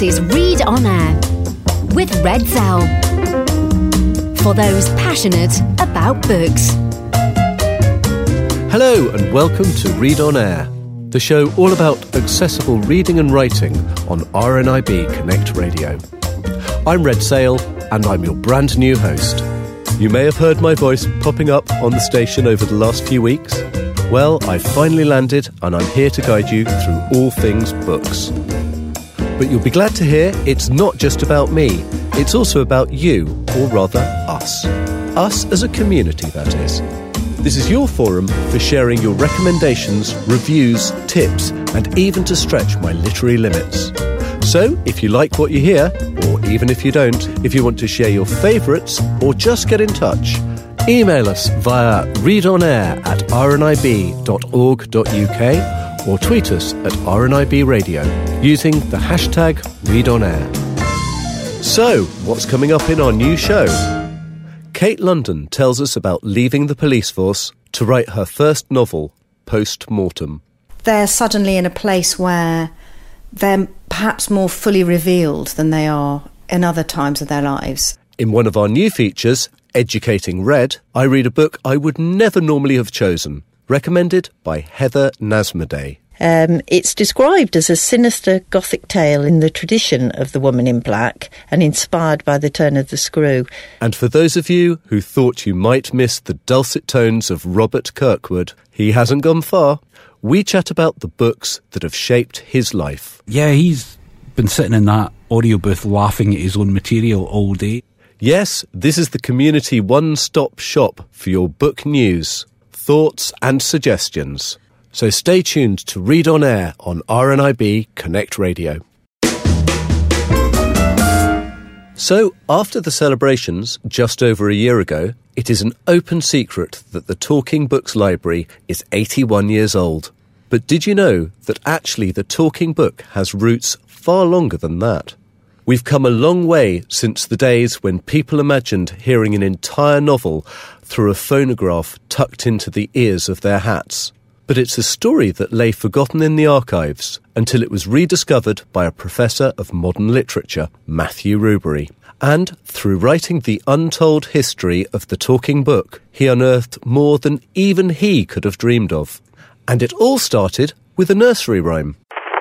is Read On Air with Red Zell. For those passionate about books. Hello and welcome to Read On Air, the show all about accessible reading and writing on RNIB Connect Radio. I'm Red Zell and I'm your brand new host. You may have heard my voice popping up on the station over the last few weeks. Well, I've finally landed and I'm here to guide you through all things books. But you'll be glad to hear it's not just about me, it's also about you, or rather us. Us as a community, that is. This is your forum for sharing your recommendations, reviews, tips, and even to stretch my literary limits. So, if you like what you hear, or even if you don't, if you want to share your favourites, or just get in touch, email us via readonAir@rnib.org.uk or tweet us at RNIB Radio using the hashtag ReadOnAir. So, what's coming up in our new show? Kate London tells us about leaving the police force to write her first novel, Post Mortem. They're suddenly in a place where they're perhaps more fully revealed than they are in other times of their lives. In one of our new features, Educating Red, I read a book I would never normally have chosen, recommended by Heather Nasmaday. It's described as a sinister Gothic tale in the tradition of The Woman in Black and inspired by The Turn of the Screw. And for those of you who thought you might miss the dulcet tones of Robert Kirkwood, he hasn't gone far. We chat about the books that have shaped his life. Yeah, he's been sitting in that audio booth laughing at his own material all day. Yes, this is the community one-stop shop for your book news, thoughts and suggestions. So stay tuned to Read On Air on RNIB Connect Radio. So, after the celebrations just over a year ago, it is an open secret that the Talking Books Library is 81 years old. But did you know that actually the Talking Book has roots far longer than that? We've come a long way since the days when people imagined hearing an entire novel through a phonograph tucked into the ears of their hats. But it's a story that lay forgotten in the archives until it was rediscovered by a professor of modern literature, Matthew Rubery. And through writing the untold history of the Talking Book, he unearthed more than even he could have dreamed of. And it all started with a nursery rhyme.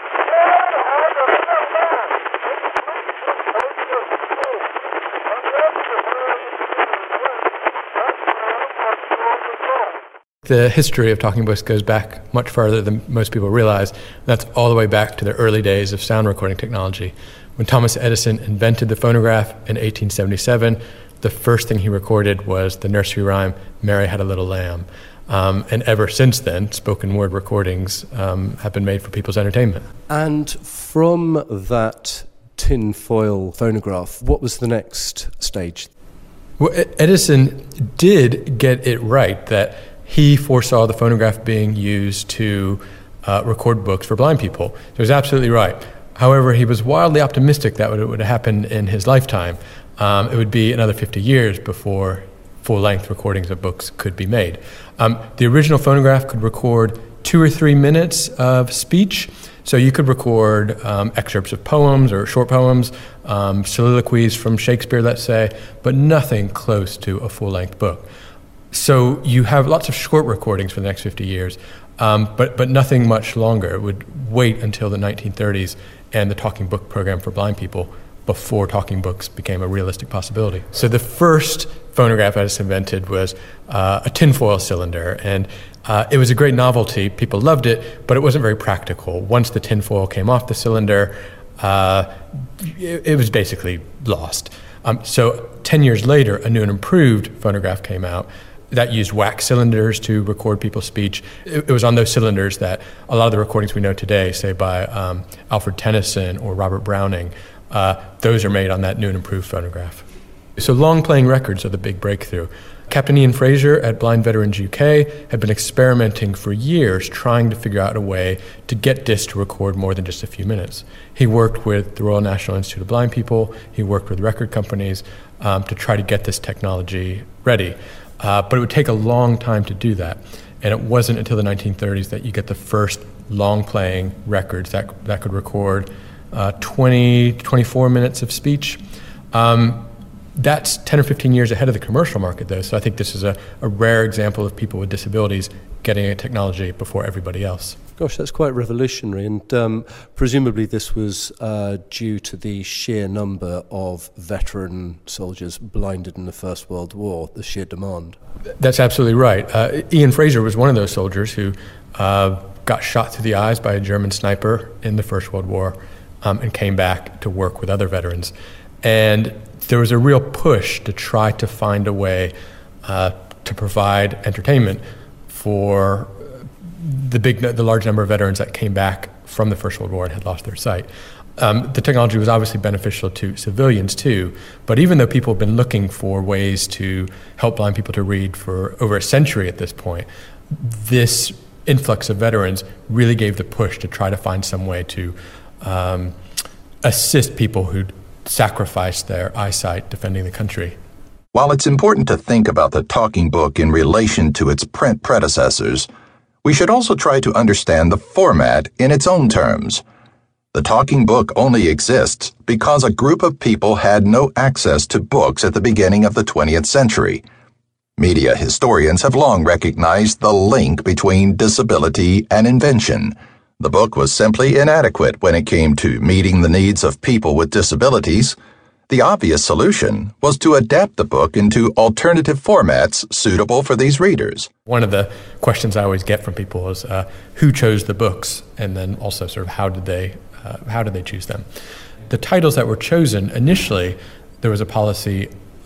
The history of talking books goes back much farther than most people realize. That's all the way back to the early days of sound recording technology. When Thomas Edison invented the phonograph in 1877, the first thing he recorded was the nursery rhyme, "Mary Had a Little Lamb." And ever since then, spoken word recordings have been made for people's entertainment. And from that tinfoil phonograph, what was the next stage? Well, Edison did get it right that he foresaw the phonograph being used to record books for blind people. So he was absolutely right. However, he was wildly optimistic that it would happen in his lifetime. It would be another 50 years before full-length recordings of books could be made. The original phonograph could record 2 or 3 minutes of speech. So you could record excerpts of poems or short poems, soliloquies from Shakespeare, let's say, but nothing close to a full-length book. So you have lots of short recordings for the next 50 years, but nothing much longer. It would wait until the 1930s and the talking book program for blind people before talking books became a realistic possibility. So the first phonograph Edison invented was a tinfoil cylinder, and it was a great novelty. People loved it, but it wasn't very practical. Once the tinfoil came off the cylinder, it was basically lost. So 10 years later, a new and improved phonograph came out that used wax cylinders to record people's speech. It was on those cylinders that a lot of the recordings we know today, say by Alfred Tennyson or Robert Browning, those are made on that new and improved phonograph. So long-playing records are the big breakthrough. Captain Ian Fraser at Blind Veterans UK had been experimenting for years trying to figure out a way to get discs to record more than just a few minutes. He worked with the Royal National Institute of Blind People, he worked with record companies to try to get this technology ready. But it would take a long time to do that. And it wasn't until the 1930s that you get the first long-playing records that could record 20, 24 minutes of speech. That's 10 or 15 years ahead of the commercial market, though, so I think this is a rare example of people with disabilities getting a technology before everybody else. Gosh, that's quite revolutionary, and presumably this was due to the sheer number of veteran soldiers blinded in the First World War, the sheer demand. That's absolutely right. Ian Fraser was one of those soldiers who got shot through the eyes by a German sniper in the First World War and came back to work with other veterans. And there was a real push to try to find a way to provide entertainment for the large number of veterans that came back from the First World War and had lost their sight. The technology was obviously beneficial to civilians too, but even though people have been looking for ways to help blind people to read for over a century at this point, this influx of veterans really gave the push to try to find some way to assist people who'd sacrificed their eyesight defending the country. While it's important to think about the talking book in relation to its print predecessors, we should also try to understand the format in its own terms. The talking book only exists because a group of people had no access to books at the beginning of the 20th century. Media historians have long recognized the link between disability and invention. The book was simply inadequate when it came to meeting the needs of people with disabilities. The obvious solution was to adapt the book into alternative formats suitable for these readers. One of the questions I always get from people is who chose the books, and then also sort of how did they choose them? The titles that were chosen initially, there was a policy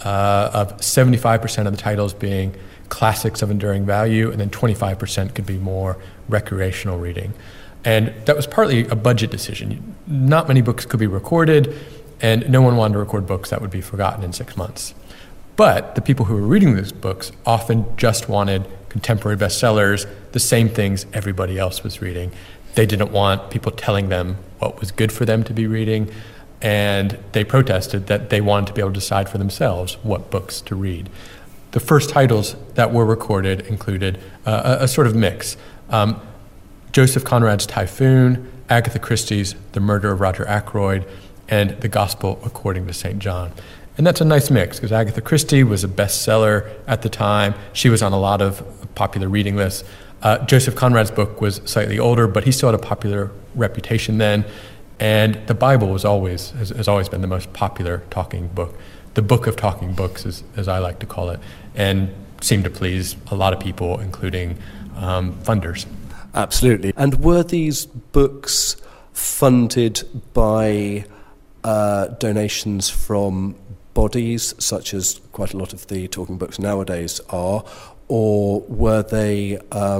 of 75% of the titles being classics of enduring value, and then 25% could be more recreational reading. And that was partly a budget decision. Not many books could be recorded, and no one wanted to record books that would be forgotten in 6 months. But the people who were reading these books often just wanted contemporary bestsellers, the same things everybody else was reading. They didn't want people telling them what was good for them to be reading, and they protested that they wanted to be able to decide for themselves what books to read. The first titles that were recorded included a sort of mix. Joseph Conrad's Typhoon, Agatha Christie's The Murder of Roger Ackroyd, and The Gospel According to St. John. And that's a nice mix, because Agatha Christie was a bestseller at the time. She was on a lot of popular reading lists. Joseph Conrad's book was slightly older, but he still had a popular reputation then. And the Bible has always been the most popular talking book. The book of talking books, as I like to call it, and seemed to please a lot of people, including funders. Absolutely. And were these books funded by donations from bodies, such as quite a lot of the talking books nowadays are, or were they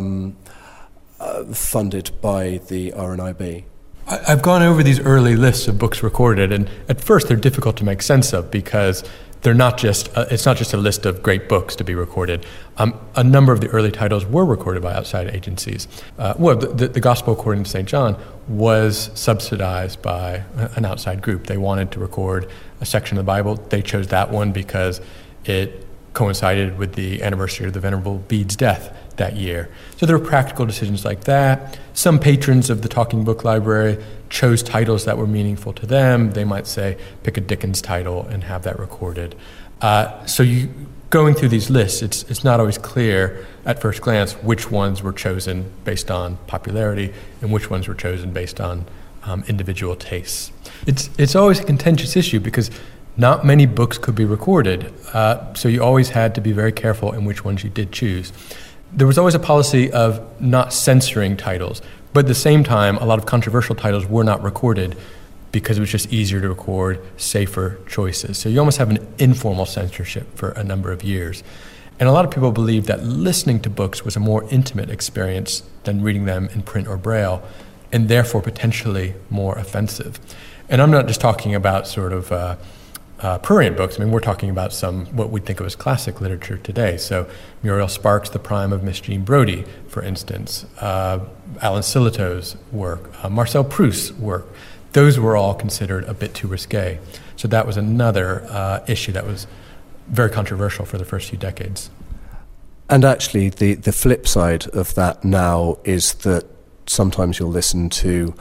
funded by the RNIB? I've gone over these early lists of books recorded, and at first they're difficult to make sense of because they're not just it's not just a list of great books to be recorded. A number of the early titles were recorded by outside agencies. The Gospel According to St. John was subsidized by an outside group. They wanted to record a section of the Bible. They chose that one because it coincided with the anniversary of the Venerable Bede's death that year. So there were practical decisions like that. Some patrons of the Talking Book Library chose titles that were meaningful to them. They might say, pick a Dickens title and have that recorded. So going through these lists, it's not always clear at first glance which ones were chosen based on popularity and which ones were chosen based on individual tastes. It's always a contentious issue because not many books could be recorded, so you always had to be very careful in which ones you did choose. There was always a policy of not censoring titles, but at the same time, a lot of controversial titles were not recorded because it was just easier to record safer choices. So you almost have an informal censorship for a number of years. And a lot of people believed that listening to books was a more intimate experience than reading them in print or braille, and therefore potentially more offensive. And I'm not just talking about sort of prurient books. I mean, we're talking about some what we'd think of as classic literature today. So Muriel Sparks' The Prime of Miss Jean Brodie, for instance, Alan Sillitoe's work, Marcel Proust's work. Those were all considered a bit too risque. So that was another issue that was very controversial for the first few decades. And actually, the flip side of that now is that sometimes you'll listen to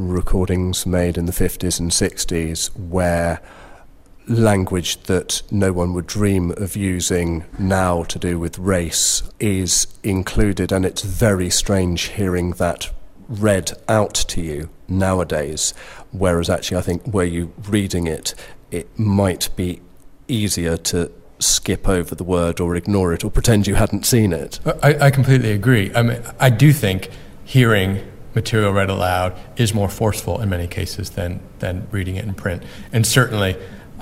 recordings made in the 50s and 60s where language that no one would dream of using now to do with race is included, and it's very strange hearing that read out to you nowadays, whereas actually I think were you reading it, it might be easier to skip over the word or ignore it or pretend you hadn't seen it. I completely agree. I mean, I do think hearing material read aloud is more forceful in many cases than reading it in print. And certainly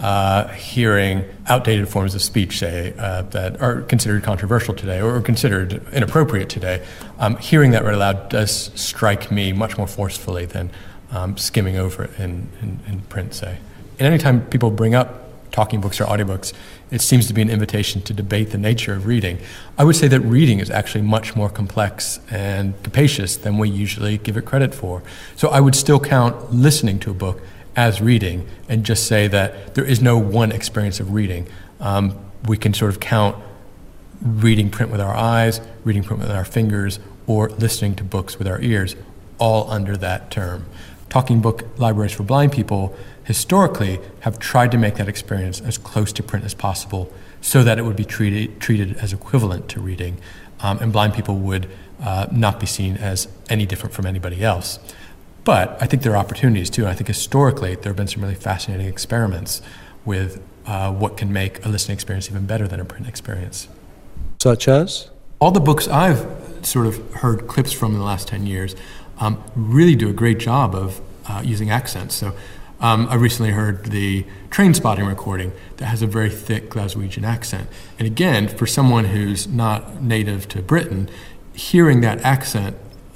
hearing outdated forms of speech, say, that are considered controversial today or considered inappropriate today, hearing that read aloud does strike me much more forcefully than skimming over it in print, say. And anytime people bring up talking books or audiobooks, it seems to be an invitation to debate the nature of reading. I would say that reading is actually much more complex and capacious than we usually give it credit for. So I would still count listening to a book as reading and just say that there is no one experience of reading. We can sort of count reading print with our eyes, reading print with our fingers, or listening to books with our ears, all under that term. Talking book libraries for blind people historically have tried to make that experience as close to print as possible so that it would be treated as equivalent to reading, and blind people would not be seen as any different from anybody else. But I think there are opportunities too, and I think historically there have been some really fascinating experiments with what can make a listening experience even better than a print experience. Such as? All the books I've sort of heard clips from in the last 10 years really do a great job of using accents. So I recently heard the Train Spotting recording that has a very thick Glaswegian accent. And again, for someone who's not native to Britain, hearing that accent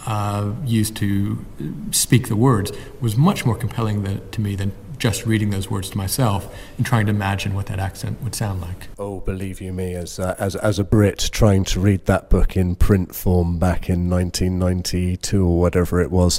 used to speak the words was much more compelling to me than just reading those words to myself and trying to imagine what that accent would sound like. Oh, believe you me, as a Brit trying to read that book in print form back in 1992 or whatever it was,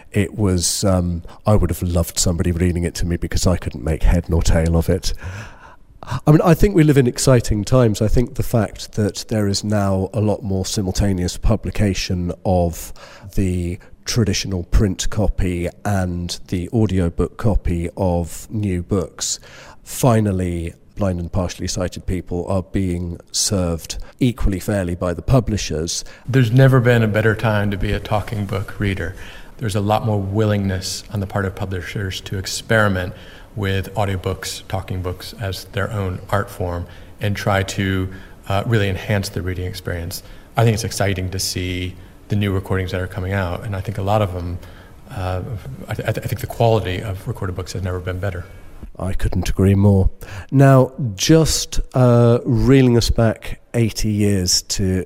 I would have loved somebody reading it to me because I couldn't make head nor tail of it. I mean, I think we live in exciting times. I think the fact that there is now a lot more simultaneous publication of the traditional print copy and the audiobook copy of new books, finally blind and partially sighted people are being served equally fairly by the publishers. There's never been a better time to be a talking book reader. There's a lot more willingness on the part of publishers to experiment with audiobooks, talking books as their own art form and try to really enhance the reading experience. I think it's exciting to see the new recordings that are coming out, and I think a lot of them, I think the quality of recorded books has never been better. I couldn't agree more. Now, just reeling us back 80 years to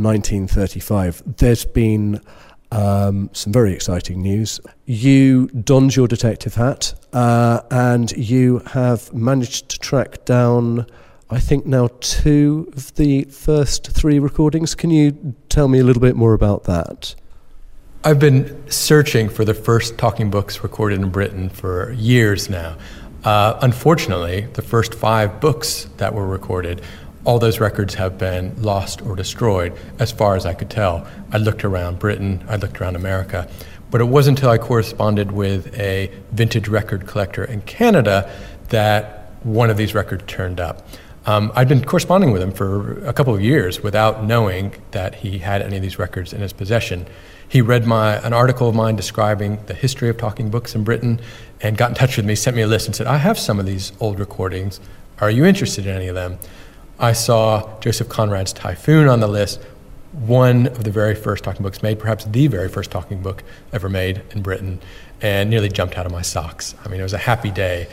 1935, there's been some very exciting news. You donned your detective hat and you have managed to track down, I think now, 2 of the first 3 recordings. Can you tell me a little bit more about that? I've been searching for the first talking books recorded in Britain for years now. Unfortunately, the first 5 books that were recorded, all those records have been lost or destroyed, as far as I could tell. I looked around Britain, I looked around America, but it wasn't until I corresponded with a vintage record collector in Canada that one of these records turned up. I'd been corresponding with him for a couple of years without knowing that he had any of these records in his possession. He read an article of mine describing the history of talking books in Britain and got in touch with me, sent me a list and said, I have some of these old recordings. Are you interested in any of them? I saw Joseph Conrad's Typhoon on the list, one of the very first talking books made, perhaps the very first talking book ever made in Britain, and nearly jumped out of my socks. I mean, it was a happy day.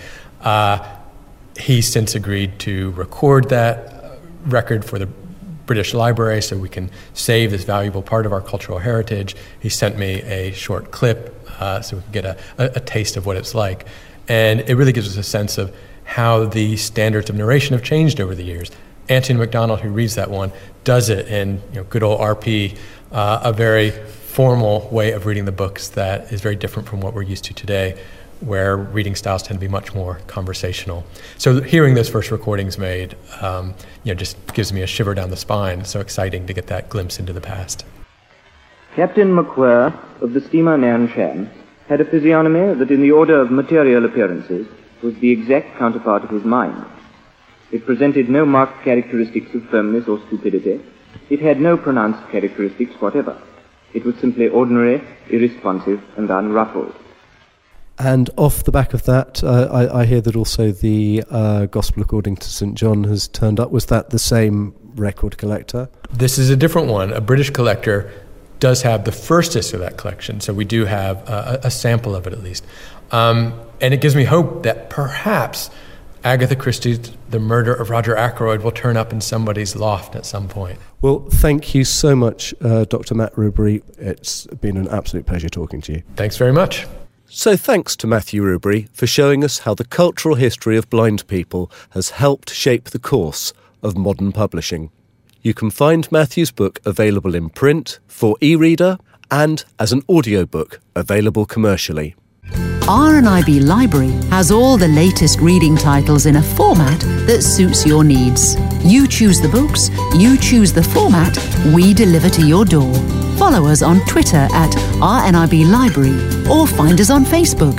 He since agreed to record that record for the British Library so we can save this valuable part of our cultural heritage. He sent me a short clip so we can get a taste of what it's like. And it really gives us a sense of how the standards of narration have changed over the years. Anthony MacDonald, who reads that one, does it in good old RP, a very formal way of reading the books that is very different from what we're used to today, where reading styles tend to be much more conversational. So hearing those first recordings made, just gives me a shiver down the spine. It's so exciting to get that glimpse into the past. Captain McClure of the steamer Nan Shan had a physiognomy that in the order of material appearances was the exact counterpart of his mind. It presented no marked characteristics of firmness or stupidity. It had no pronounced characteristics whatever. It was simply ordinary, irresponsive, and unruffled. And off the back of that, I hear that also the Gospel According to St. John has turned up. Was that the same record collector? This is a different one. A British collector does have the first disc of that collection, so we do have a sample of it at least. And it gives me hope that perhaps Agatha Christie's The Murder of Roger Ackroyd will turn up in somebody's loft at some point. Well, thank you so much, Dr. Matt Rubery. It's been an absolute pleasure talking to you. Thanks very much. So thanks to Matthew Rubery for showing us how the cultural history of blind people has helped shape the course of modern publishing. You can find Matthew's book available in print, for e-reader, and as an audiobook available commercially. RNIB Library has all the latest reading titles in a format that suits your needs. You choose the books, you choose the format, we deliver to your door. Follow us on Twitter at RNIB Library or find us on Facebook.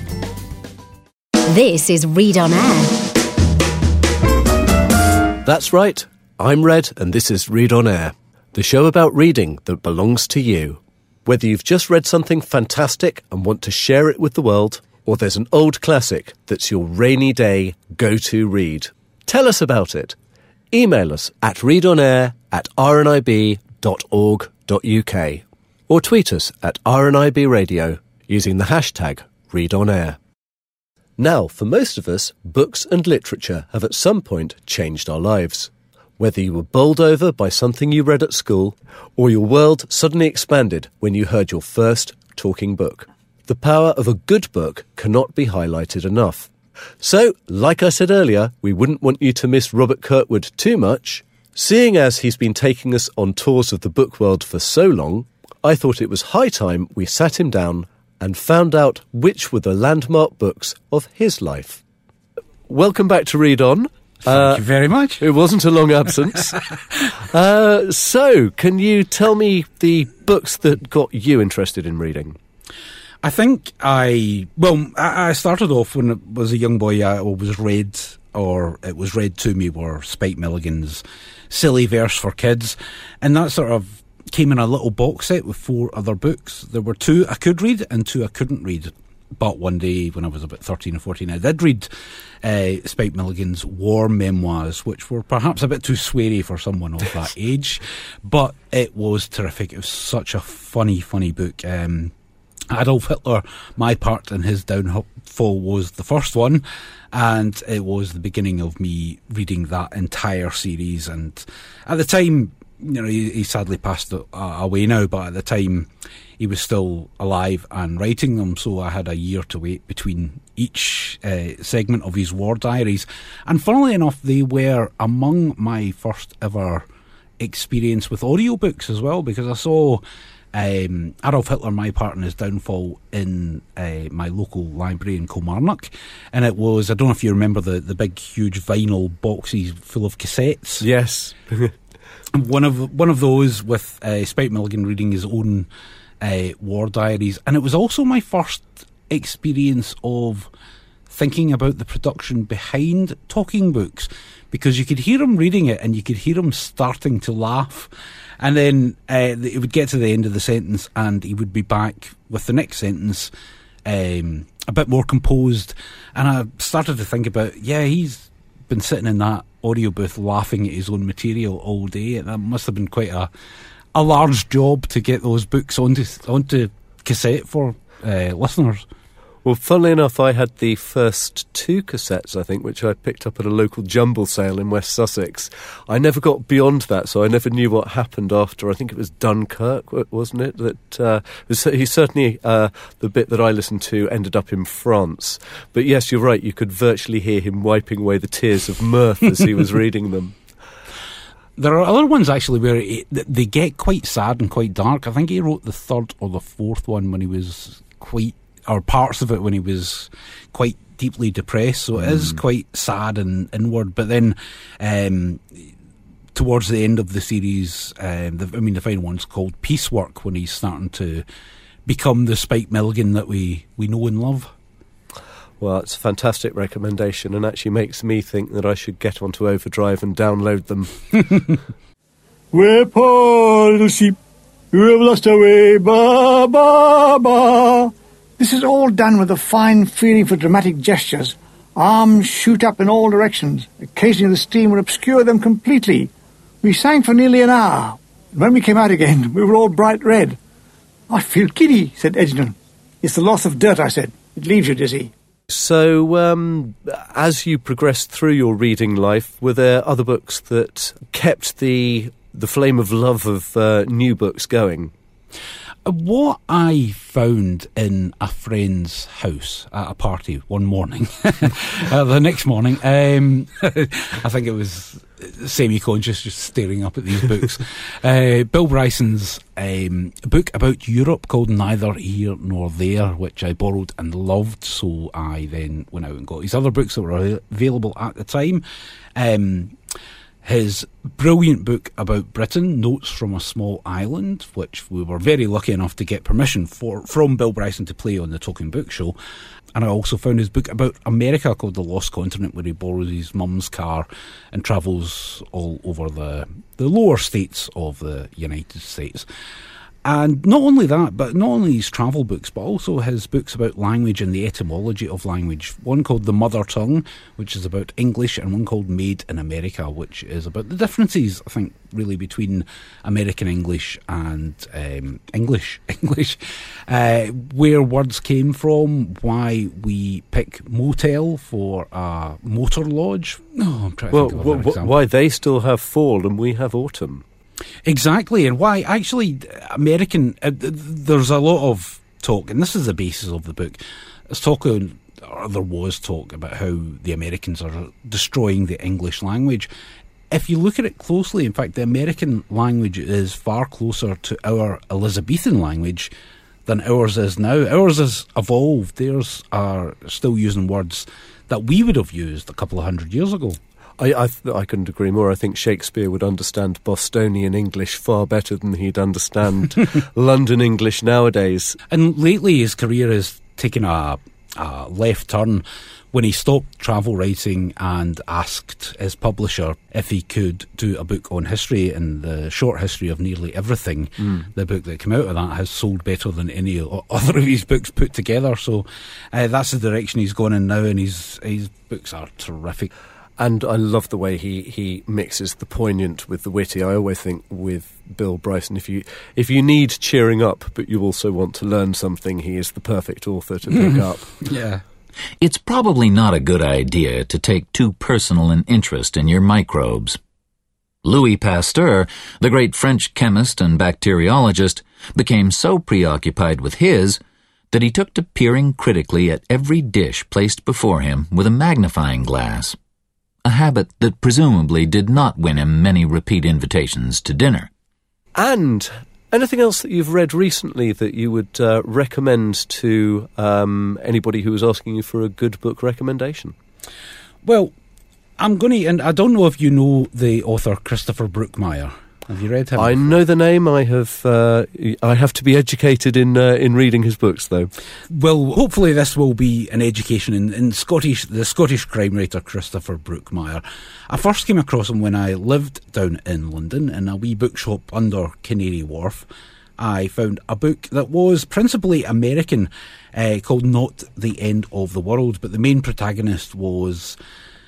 This is Read on Air. That's right, I'm Red and this is Read on Air, the show about reading that belongs to you. Whether you've just read something fantastic and want to share it with the world, or there's an old classic that's your rainy day go-to read, tell us about it. Email us at readonair@rnib.org.uk or tweet us at RNIB Radio using the hashtag ReadOnAir. Now, for most of us, books and literature have at some point changed our lives. Whether you were bowled over by something you read at school, or your world suddenly expanded when you heard your first talking book. The power of a good book cannot be highlighted enough. So, like I said earlier, we wouldn't want you to miss Robert Kirkwood too much. Seeing as he's been taking us on tours of the book world for so long, I thought it was high time we sat him down and found out which were the landmark books of his life. Welcome back to Read On. Thank you very much. It wasn't a long absence. So, can you tell me the books that got you interested in reading? I think I started off when I was a young boy. I always read, or it was read to me, were Spike Milligan's Silly Verse for Kids. And that sort of came in a little box set with 4 other books. There were 2 I could read and 2 I couldn't read. But one day, when I was about 13 or 14, I did read Spike Milligan's war memoirs, which were perhaps a bit too sweary for someone of that age. But it was terrific. It was such a funny book. Adolf Hitler, My Part in His Downfall, was the first one. And it was the beginning of me reading that entire series. And at the time, you know, he sadly passed away now, but at the time he was still alive and writing them, so I had a year to wait between each segment of his war diaries. And funnily enough, they were among my first ever experience with audiobooks as well, because I saw Adolf Hitler, My Part in His Downfall in my local library in Kilmarnock, and it was, I don't know if you remember the big huge vinyl boxes full of cassettes. Yes. One of those with Spike Milligan reading his own war diaries, and it was also my first experience of thinking about the production behind talking books, because you could hear him reading it and you could hear him starting to laugh, and then it would get to the end of the sentence and he would be back with the next sentence a bit more composed, and I started to think about, he's been sitting in that audio booth laughing at his own material all day. That must have been quite a large job to get those books onto cassette for listeners. Well, funnily enough, I had the first 2 cassettes, I think, which I picked up at a local jumble sale in West Sussex. I never got beyond that, so I never knew what happened after. I think it was Dunkirk, wasn't it? That he certainly, the bit that I listened to ended up in France. But yes, you're right, you could virtually hear him wiping away the tears of mirth as he was reading them. There are other ones, actually, where they get quite sad and quite dark. I think he wrote the 3rd or the 4th one when he was or parts of it when he was quite deeply depressed, so it is quite sad and inward. But then towards the end of the series, the final one's called Piecework, when he's starting to become the Spike Milligan that we know and love. Well, it's a fantastic recommendation and actually makes me think that I should get onto Overdrive and download them. We're poor little sheep who have lost our way, ba, ba, ba. This is all done with a fine feeling for dramatic gestures. Arms shoot up in all directions. Occasionally the steam will obscure them completely. We sang for nearly an hour. When we came out again, we were all bright red. I feel giddy, said Edgerton. It's the loss of dirt, I said. It leaves you dizzy. So, as you progressed through your reading life, were there other books that kept the flame of love of new books going? What I found in a friend's house at a party one morning, the next morning, I think it was semi-conscious, just staring up at these books. Bill Bryson's book about Europe called Neither Here Nor There, which I borrowed and loved, so I then went out and got his other books that were available at the time. His brilliant book about Britain, Notes from a Small Island, which we were very lucky enough to get permission from Bill Bryson to play on the Talking Book Show. And I also found his book about America called The Lost Continent, where he borrows his mum's car and travels all over the lower states of the United States. And not only that, but not only his travel books, but also his books about language and the etymology of language. One called The Mother Tongue, which is about English, and one called Made in America, which is about the differences, I think, really between American English and English, where words came from, why we pick motel for a motor lodge. Oh, I'm trying to think of another example. Why they still have fall and we have autumn. Exactly, and why actually American, there's a lot of talk, and this is the basis of the book. There was talk about how the Americans are destroying the English language. If you look at it closely, in fact, the American language is far closer to our Elizabethan language than ours is now. Ours has evolved. Theirs are still using words that we would have used a couple of hundred years ago. I couldn't agree more. I think Shakespeare would understand Bostonian English far better than he'd understand London English nowadays. And lately his career has taken a left turn when he stopped travel writing and asked his publisher if he could do a book on history, and the short history of nearly everything. The book that came out of that has sold better than any other of his books put together. So that's the direction he's gone in now, and his books are terrific. And I love the way he mixes the poignant with the witty. I always think with Bill Bryson, if you need cheering up, but you also want to learn something, he is the perfect author to pick up. Yeah. It's probably not a good idea to take too personal an interest in your microbes. Louis Pasteur, the great French chemist and bacteriologist, became so preoccupied with his that he took to peering critically at every dish placed before him with a magnifying glass. A habit that presumably did not win him many repeat invitations to dinner. And anything else that you've read recently that you would recommend to anybody who was asking you for a good book recommendation? Well, I'm going to, and I don't know if you know the author Christopher Brookmyre. Have you read him? I know the name. I have to be educated in reading his books, though. Well, hopefully this will be an education in the Scottish crime writer Christopher Brookmyre. I first came across him when I lived down in London in a wee bookshop under Canary Wharf. I found a book that was principally American, called Not the End of the World, but the main protagonist was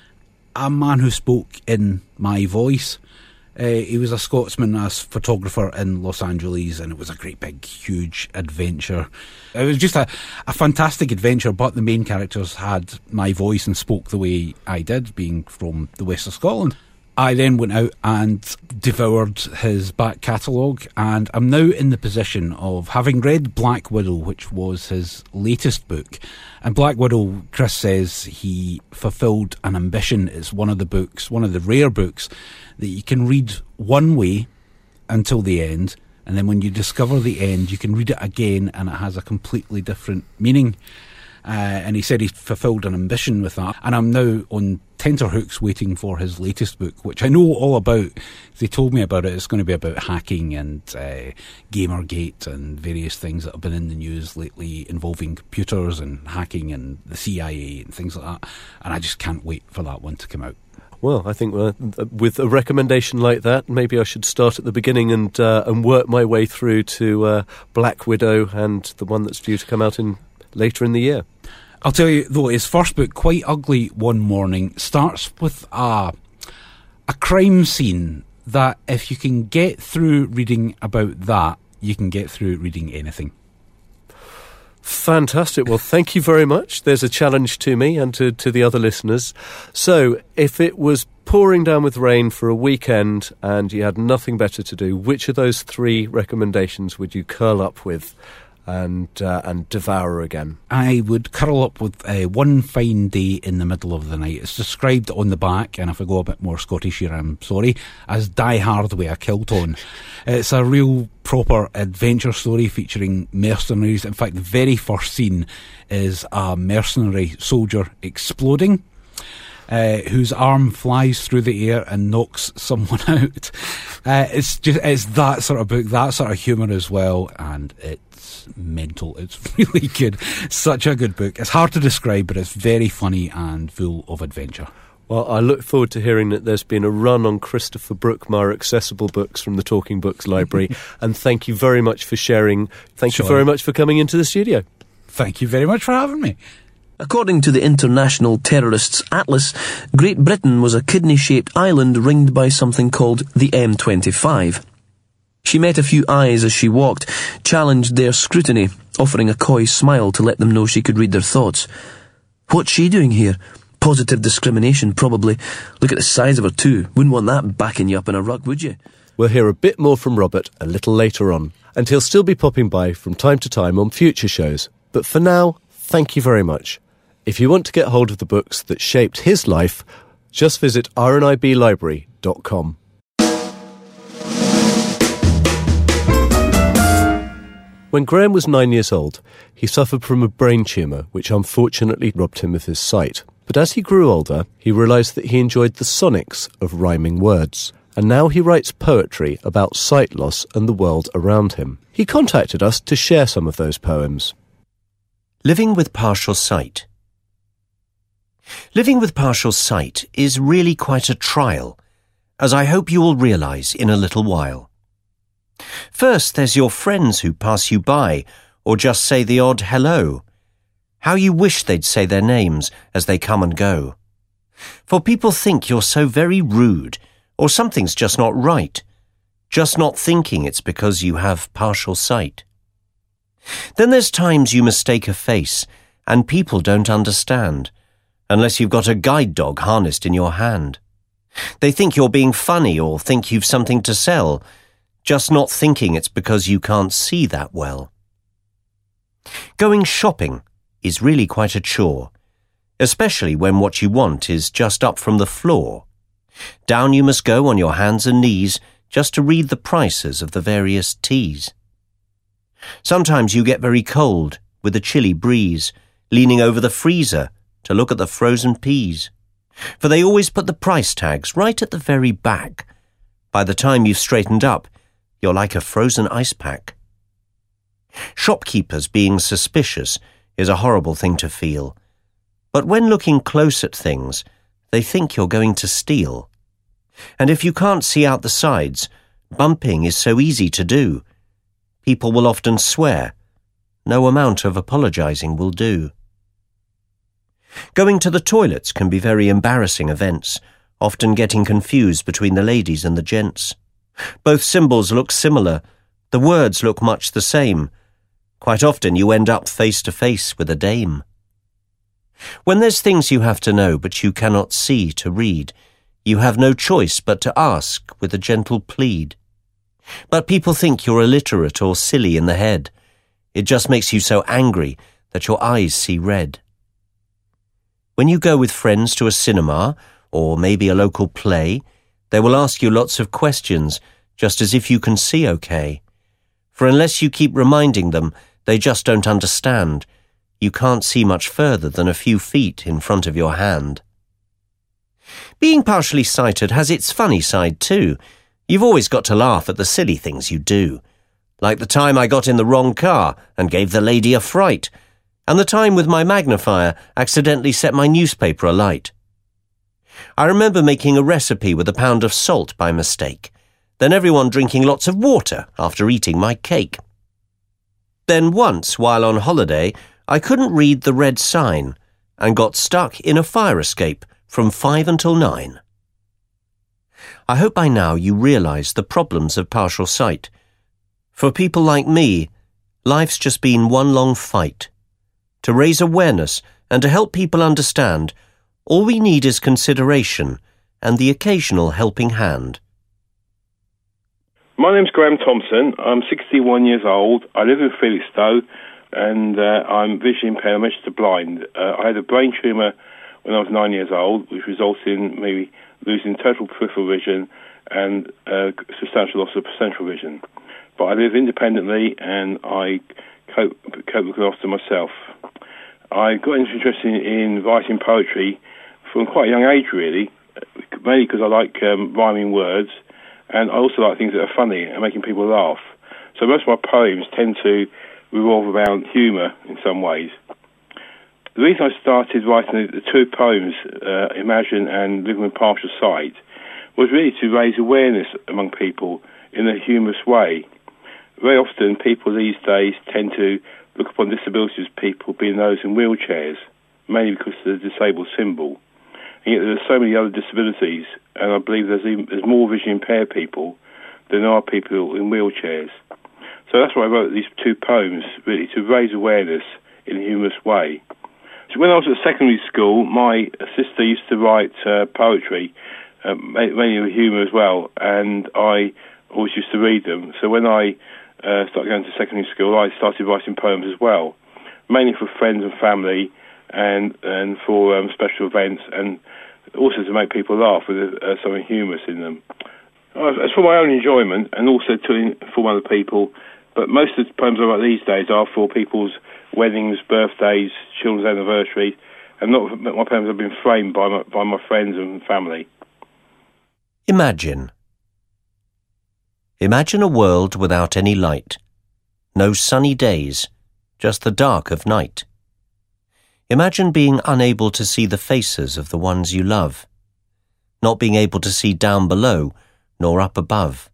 a man who spoke in my voice. He was a Scotsman, a photographer in Los Angeles, and it was a great big, huge adventure. It was just a fantastic adventure, but the main characters had my voice and spoke the way I did, being from the west of Scotland. I then went out and devoured his back catalogue, and I'm now in the position of having read Black Widow, which was his latest book. And Black Widow, Chris says he fulfilled an ambition. It's one of the rare books that you can read one way until the end, and then when you discover the end, you can read it again, and it has a completely different meaning. And he said he fulfilled an ambition with that. And I'm now on tenterhooks waiting for his latest book, which I know all about. They told me about it. It's going to be about hacking and Gamergate and various things that have been in the news lately involving computers and hacking and the CIA and things like that. And I just can't wait for that one to come out. Well, I think with a recommendation like that, maybe I should start at the beginning and work my way through to Black Widow and the one that's due to come out later in the year. I'll tell you, though, his first book, Quite Ugly One Morning, starts with a crime scene that if you can get through reading about that, you can get through reading anything. Fantastic. Well, thank you very much. There's a challenge to me and to the other listeners. So, if it was pouring down with rain for a weekend and you had nothing better to do, which of those 3 recommendations would you curl up with and devour again? I would curl up with One Fine Day in the Middle of the Night. It's described on the back, and if I go a bit more Scottish here, I'm sorry, as Die Hard with a kilt on. It's a real proper adventure story featuring mercenaries. In fact, the very first scene is a mercenary soldier exploding, whose arm flies through the air and knocks someone out. It's that sort of book, that sort of humour as well, and it's mental. It's really good. Such a good book. It's hard to describe, but it's very funny and full of adventure. Well, I look forward to hearing that there's been a run on Christopher Brookmyre accessible books from the Talking Books Library. And thank you very much for sharing. Thank you very much for coming into the studio. Thank you very much for having me. According to the International Terrorists Atlas, Great Britain was a kidney-shaped island ringed by something called the M25. She met a few eyes as she walked, challenged their scrutiny, offering a coy smile to let them know she could read their thoughts. What's she doing here? Positive discrimination, probably. Look at the size of her, too. Wouldn't want that backing you up in a ruck, would you? We'll hear a bit more from Robert a little later on, and he'll still be popping by from time to time on future shows. But for now, thank you very much. If you want to get hold of the books that shaped his life, just visit rniblibrary.com. When Graham was 9 years old, he suffered from a brain tumour which unfortunately robbed him of his sight. But as he grew older, he realised that he enjoyed the sonics of rhyming words, and now he writes poetry about sight loss and the world around him. He contacted us to share some of those poems. Living with partial sight. Living with partial sight is really quite a trial, as I hope you will realise in a little while. First, there's your friends who pass you by, or just say the odd hello. How you wish they'd say their names as they come and go. For people think you're so very rude, or something's just not right, just not thinking it's because you have partial sight. Then there's times you mistake a face, and people don't understand, unless you've got a guide dog harnessed in your hand. They think you're being funny or think you've something to sell, just not thinking it's because you can't see that well. Going shopping is really quite a chore, especially when what you want is just up from the floor. Down you must go on your hands and knees just to read the prices of the various teas. Sometimes you get very cold with a chilly breeze, leaning over the freezer to look at the frozen peas, for they always put the price tags right at the very back. By the time you've straightened up, you're like a frozen ice pack. Shopkeepers being suspicious is a horrible thing to feel, but when looking close at things, they think you're going to steal. And if you can't see out the sides, bumping is so easy to do. People will often swear. No amount of apologising will do. Going to the toilets can be very embarrassing events, often getting confused between the ladies and the gents. Both symbols look similar, the words look much the same. Quite often you end up face to face with a dame. When there's things you have to know but you cannot see to read, you have no choice but to ask with a gentle plead. But people think you're illiterate or silly in the head. It just makes you so angry that your eyes see red. When you go with friends to a cinema, or maybe a local play, they will ask you lots of questions, just as if you can see okay. For unless you keep reminding them, they just don't understand. you can't see much further than a few feet in front of your hand. Being partially sighted has its funny side too. You've always got to laugh at the silly things you do. Like the time I got in the wrong car and gave the lady a fright, and the time with my magnifier accidentally set my newspaper alight. I remember making a recipe with a pound of salt by mistake, then everyone drinking lots of water after eating my cake. Then once, while on holiday, I couldn't read the red sign and got stuck in a fire escape from 5 until 9. I hope by now you realise the problems of partial sight. For people like me, life's just been one long fight. To raise awareness and to help people understand, all we need is consideration and the occasional helping hand. My name's Graham Thompson. I'm 61 years old. I live in Felixstowe, and I'm visually impaired. I'm registered blind. I had a brain tumour when I was 9 years old, which resulted in me losing total peripheral vision and substantial loss of central vision. But I live independently, and I cope looking after myself. I got interested in writing poetry from quite a young age, really, mainly because I like rhyming words, and I also like things that are funny and making people laugh. So most of my poems tend to revolve around humour in some ways. The reason I started writing the two poems, Imagine and Living with Partial Sight, was really to raise awareness among people in a humorous way. Very often people these days tend to look upon disabilities as people being those in wheelchairs, mainly because of the disabled symbol. And yet there are so many other disabilities, and I believe there's more visually impaired people than there are people in wheelchairs. So that's why I wrote these two poems, really, to raise awareness in a humorous way. So when I was at secondary school, my sister used to write poetry, mainly with humour as well, and I always used to read them. So when I started going to secondary school, I started writing poems as well, mainly for friends and family, and for special events, and also to make people laugh with something humorous in them. It's for my own enjoyment, and also to inform other people. But most of the poems I write these days are for people's weddings, birthdays, children's anniversaries, and not my poems have been framed by my friends and family. Imagine. Imagine a world without any light. No sunny days, just the dark of night. Imagine being unable to see the faces of the ones you love, not being able to see down below nor up above.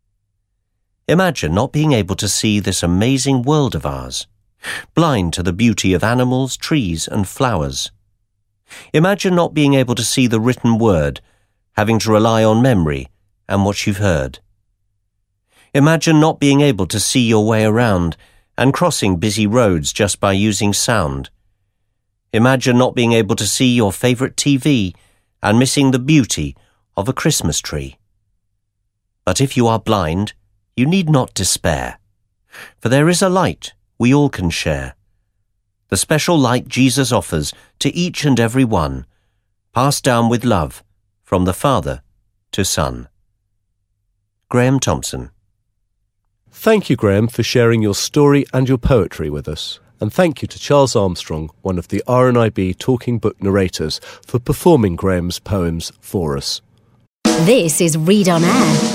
Imagine not being able to see this amazing world of ours, blind to the beauty of animals, trees, and flowers. Imagine not being able to see the written word, having to rely on memory and what you've heard. Imagine not being able to see your way around and crossing busy roads just by using sound. Imagine not being able to see your favourite TV and missing the beauty of a Christmas tree. But if you are blind, you need not despair, for there is a light we all can share. The special light Jesus offers to each and every one, passed down with love from the Father to Son. Graham Thompson. Thank you, Graham, for sharing your story and your poetry with us. And thank you to Charles Armstrong, one of the RNIB Talking Book narrators, for performing Graham's poems for us. This is Read on Air.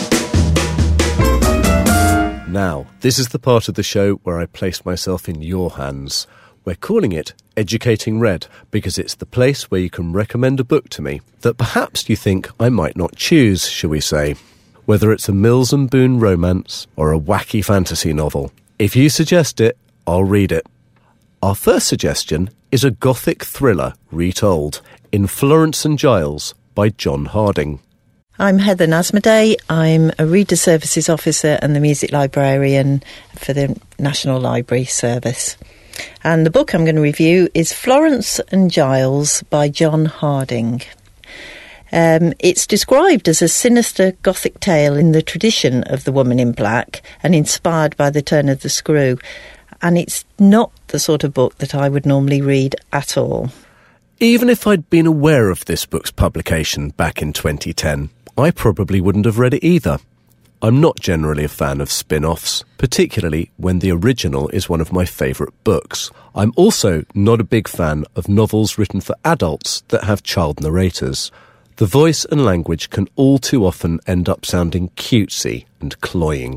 Now, this is the part of the show where I place myself in your hands. We're calling it Educating Read because it's the place where you can recommend a book to me that perhaps you think I might not choose, shall we say. Whether it's a Mills and Boon romance or a wacky fantasy novel. If you suggest it, I'll read it. Our first suggestion is a gothic thriller retold in Florence and Giles by John Harding. I'm Heather Nasmaday. I'm a Reader Services Officer and the Music Librarian for the National Library Service. And the book I'm going to review is Florence and Giles by John Harding. It's described as a sinister Gothic tale in the tradition of The Woman in Black and inspired by The Turn of the Screw. And it's not the sort of book that I would normally read at all. Even if I'd been aware of this book's publication back in 2010, I probably wouldn't have read it either. I'm not generally a fan of spin-offs, particularly when the original is one of my favourite books. I'm also not a big fan of novels written for adults that have child narrators. The voice and language can all too often end up sounding cutesy and cloying.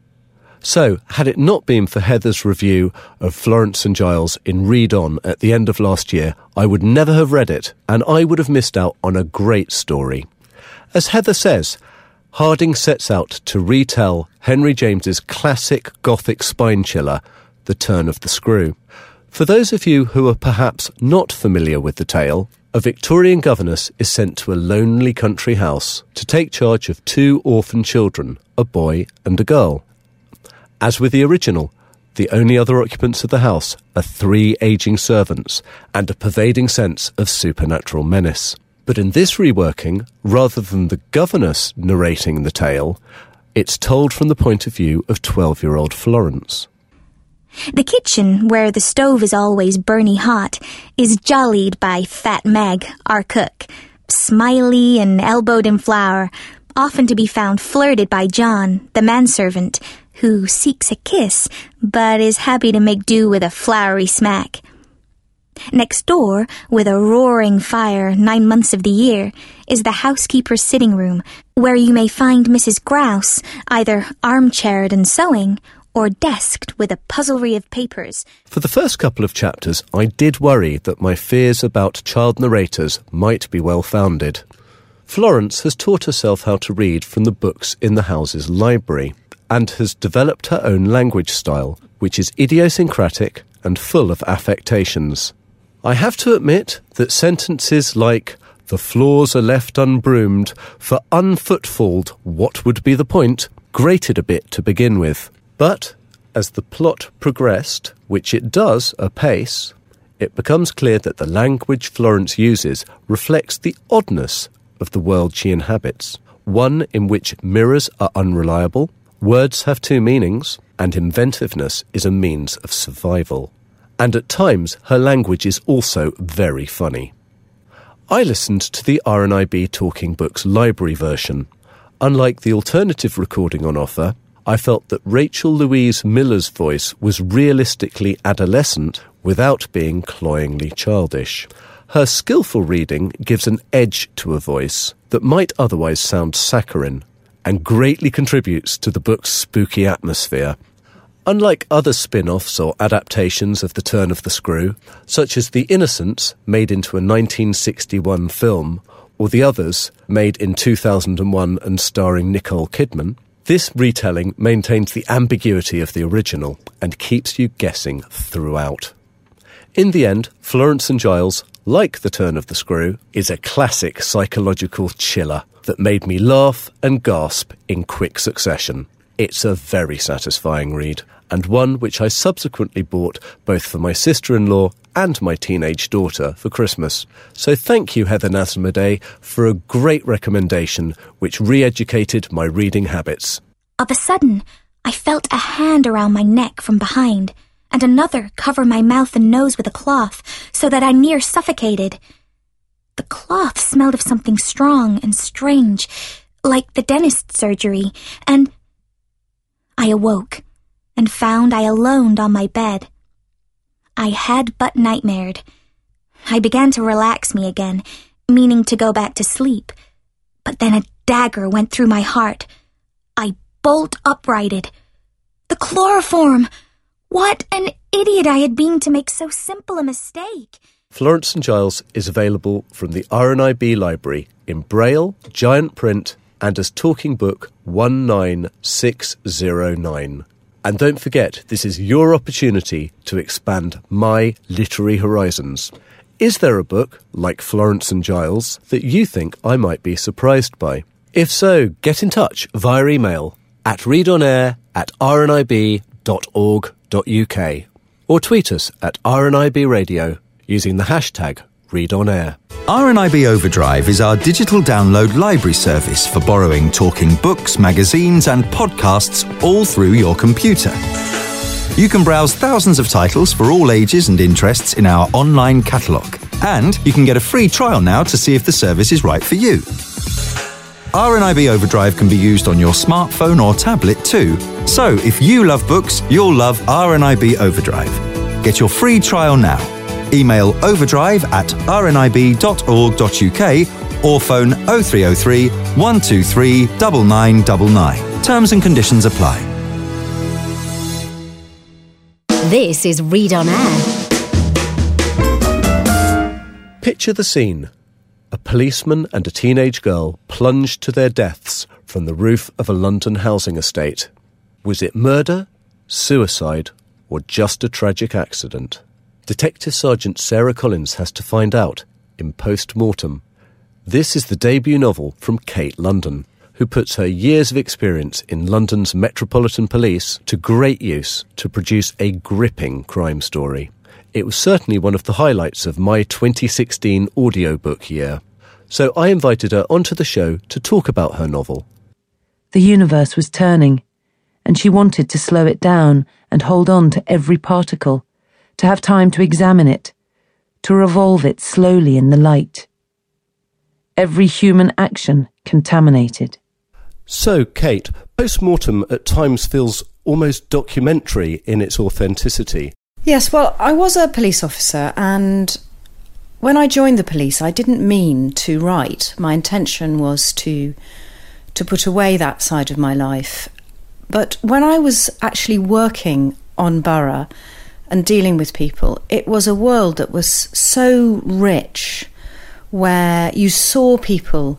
So, had it not been for Heather's review of Florence and Giles in Read On at the end of last year, I would never have read it, and I would have missed out on a great story. As Heather says, Harding sets out to retell Henry James's classic Gothic spine chiller, The Turn of the Screw. For those of you who are perhaps not familiar with the tale, a Victorian governess is sent to a lonely country house to take charge of 2 orphan children, a boy and a girl. As with the original, the only other occupants of the house are 3 ageing servants and a pervading sense of supernatural menace. But in this reworking, rather than the governess narrating the tale, it's told from the point of view of 12-year-old Florence. The kitchen, where the stove is always burny hot, is jollied by Fat Meg, our cook, smiley and elbowed in flour, often to be found flirted by John, the manservant, who seeks a kiss, but is happy to make do with a floury smack. Next door, with a roaring fire 9 months of the year, is the housekeeper's sitting room, where you may find Mrs. Grouse either armchaired and sewing, or desked with a puzzlery of papers. For the first couple of chapters, I did worry that my fears about child narrators might be well-founded. Florence has taught herself how to read from the books in the house's library, and has developed her own language style, which is idiosyncratic and full of affectations. I have to admit that sentences like, "The floors are left unbroomed, for unfootfalled, what would be the point?" grated a bit to begin with. But as the plot progressed, which it does apace, it becomes clear that the language Florence uses reflects the oddness of the world she inhabits, one in which mirrors are unreliable, words have 2 meanings, and inventiveness is a means of survival. And at times, her language is also very funny. I listened to the RNIB Talking Books library version. Unlike the alternative recording on offer, I felt that Rachel Louise Miller's voice was realistically adolescent without being cloyingly childish. Her skillful reading gives an edge to a voice that might otherwise sound saccharine, and greatly contributes to the book's spooky atmosphere. Unlike other spin-offs or adaptations of The Turn of the Screw, such as The Innocents, made into a 1961 film, or the others, made in 2001 and starring Nicole Kidman, this retelling maintains the ambiguity of the original and keeps you guessing throughout. In the end, Florence and Giles, like The Turn of the Screw, is a classic psychological chiller that made me laugh and gasp in quick succession. It's a very satisfying read, and one which I subsequently bought both for my sister-in-law and my teenage daughter for Christmas. So thank you, Heather Nasmedeh, for a great recommendation which re-educated my reading habits. Of a sudden, I felt a hand around my neck from behind, and another cover my mouth and nose with a cloth, so that I near suffocated. The cloth smelled of something strong and strange, like the dentist's surgery, and I awoke, and found I alone on my bed. I had but nightmared. I began to relax me again, meaning to go back to sleep, but then a dagger went through my heart. I bolt uprighted. The chloroform! What an idiot I had been to make so simple a mistake! Florence and Giles is available from the RNIB library in Braille, giant print, and as Talking Book 19609. And don't forget, this is your opportunity to expand my literary horizons. Is there a book, like Florence and Giles, that you think I might be surprised by? If so, get in touch via email at readonair@rnib.org.uk or tweet us at RNIB Radio using the hashtag ReadOnAir. RNIB Overdrive is our digital download library service for borrowing talking books, magazines and podcasts all through your computer. You can browse thousands of titles for all ages and interests in our online catalogue. And you can get a free trial now to see if the service is right for you. RNIB Overdrive can be used on your smartphone or tablet too. So, if you love books, you'll love RNIB Overdrive. Get your free trial now. Email overdrive@rnib.org.uk or phone 0303 123 9999. Terms and conditions apply. This is Read on Air. Picture the scene. A policeman and a teenage girl plunged to their deaths from the roof of a London housing estate. Was it murder, suicide, or just a tragic accident? Detective Sergeant Sarah Collins has to find out in Post Mortem. This is the debut novel from Kate London, who puts her years of experience in London's Metropolitan Police to great use to produce a gripping crime story. It was certainly one of the highlights of my 2016 audiobook year. So I invited her onto the show to talk about her novel. The universe was turning, and she wanted to slow it down and hold on to every particle, to have time to examine it, to revolve it slowly in the light. Every human action contaminated. So, Kate, Post Mortem at times feels almost documentary in its authenticity. Yes, well, I was a police officer, and when I joined the police, I didn't mean to write. My intention was to put away that side of my life. But when I was actually working on borough and dealing with people, it was a world that was so rich, where you saw people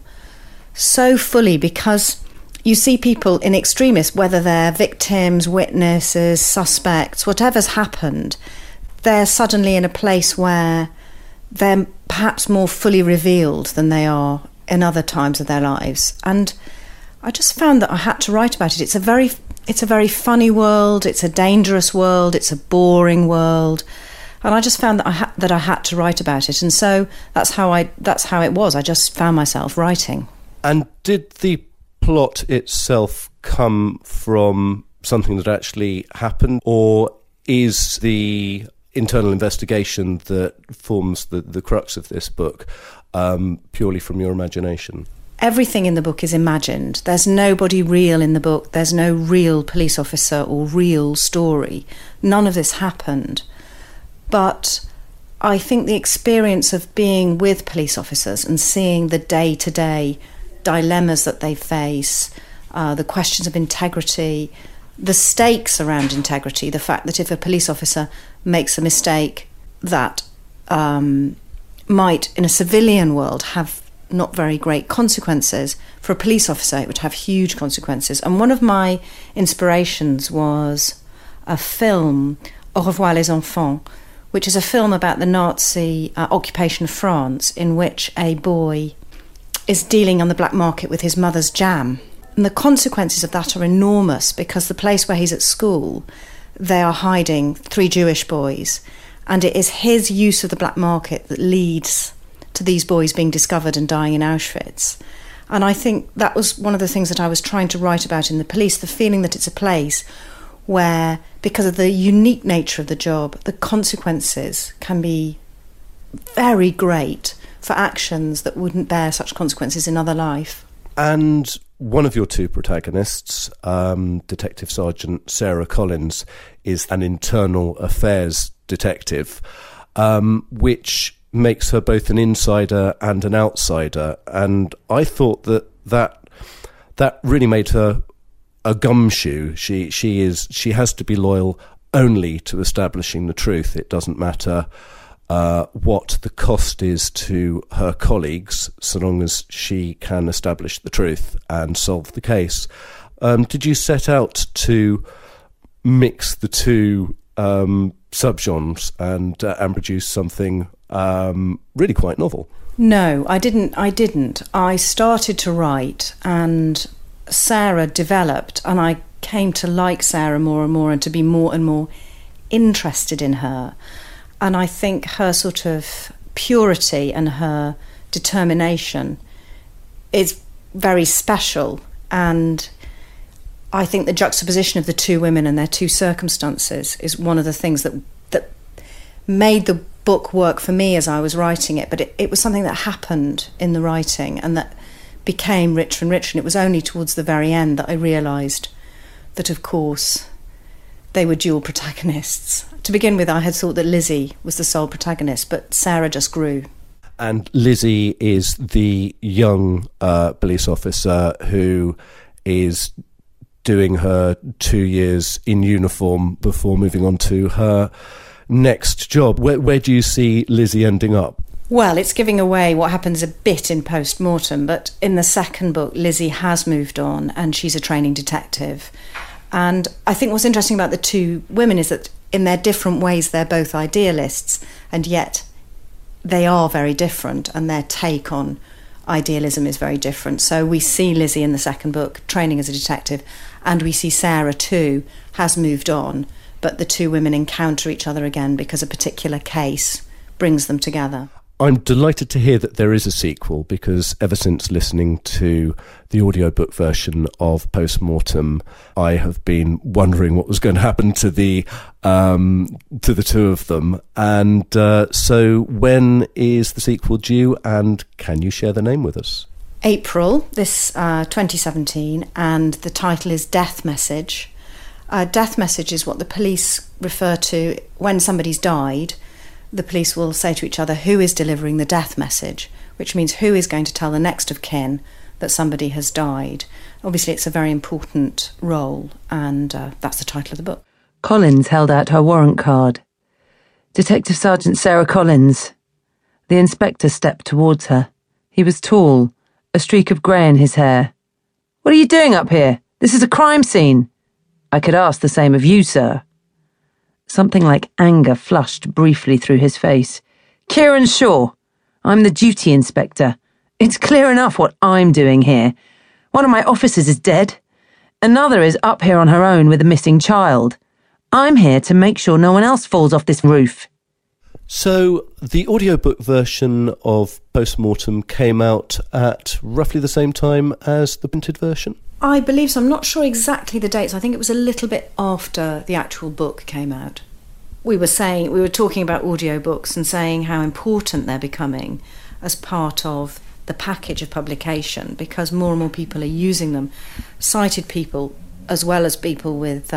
so fully, because you see people in extremis, whether they're victims, witnesses, suspects, whatever's happened, they're suddenly in a place where they're perhaps more fully revealed than they are in other times of their lives. And I just found that I had to write about it. It's a very funny world, it's a dangerous world, it's a boring world. And I just found that I had to write about it. And so that's how it was. I just found myself writing. And did the plot itself come from something that actually happened, or is the internal investigation that forms the crux of this book purely from your imagination? Everything in the book is imagined. There's nobody real in the book. There's no real police officer or real story. None of this happened. But I think the experience of being with police officers and seeing the day-to-day dilemmas that they face, the questions of integrity, the stakes around integrity, the fact that if a police officer makes a mistake that might, in a civilian world, have not very great consequences, for a police officer it would have huge consequences. And one of my inspirations was a film, Au revoir les enfants, which is a film about the Nazi occupation of France, in which a boy is dealing on the black market with his mother's jam. And the consequences of that are enormous, because the place where he's at school, they are hiding 3 Jewish boys, and it is his use of the black market that leads to these boys being discovered and dying in Auschwitz. And I think that was one of the things that I was trying to write about in the police, the feeling that it's a place where, because of the unique nature of the job, the consequences can be very great for actions that wouldn't bear such consequences in other life. And one of your 2 protagonists, Detective Sergeant Sarah Collins, is an internal affairs detective, which makes her both an insider and an outsider. And I thought that really made her a gumshoe. She has to be loyal only to establishing the truth. It doesn't matter what the cost is to her colleagues, so long as she can establish the truth and solve the case. Did you set out to mix the 2 subgenres and produce something really quite novel? No, I didn't. I started to write, and Sarah developed, and I came to like Sarah more and more, and to be more and more interested in her. And I think her sort of purity and her determination is very special. And I think the juxtaposition of the 2 women and their 2 circumstances is one of the things that made the book work for me as I was writing it. But it was something that happened in the writing, and that became richer and richer, and it was only towards the very end that I realised that, of course, they were dual protagonists. To begin with, I had thought that Lizzie was the sole protagonist, but Sarah just grew. And Lizzie is the young police officer who is doing her 2 years in uniform before moving on to her next job. Where do you see Lizzie ending up? Well, it's giving away what happens a bit in post-mortem, but in the second book, Lizzie has moved on and she's a training detective. And I think what's interesting about the two women is that in their different ways, they're both idealists, and yet they are very different, and their take on idealism is very different. So we see Lizzie in the second book training as a detective, and we see Sarah too has moved on, but the two women encounter each other again because a particular case brings them together. I'm delighted to hear that there is a sequel, because ever since listening to the audiobook version of Postmortem, I have been wondering what was going to happen to the two of them. And so when is the sequel due, and can you share the name with us? April, this 2017, and the title is Death Message. Death Message is what the police refer to when somebody's died. The police will say to each other who is delivering the death message, which means who is going to tell the next of kin that somebody has died. Obviously, it's a very important role, and that's the title of the book. Collins held out her warrant card. Detective Sergeant Sarah Collins. The inspector stepped towards her. He was tall, a streak of grey in his hair. "What are you doing up here? This is a crime scene." "I could ask the same of you, sir." Something like anger flushed briefly through his face. "Kieran Shaw. I'm the duty inspector. It's clear enough what I'm doing here. One of my officers is dead. Another is up here on her own with a missing child. I'm here to make sure no one else falls off this roof." So the audiobook version of Postmortem came out at roughly the same time as the printed version? I believe so. I'm not sure exactly the dates. I think it was a little bit after the actual book came out. We were talking about audiobooks and saying how important they're becoming as part of the package of publication, because more and more people are using them. Sighted people, as well as people with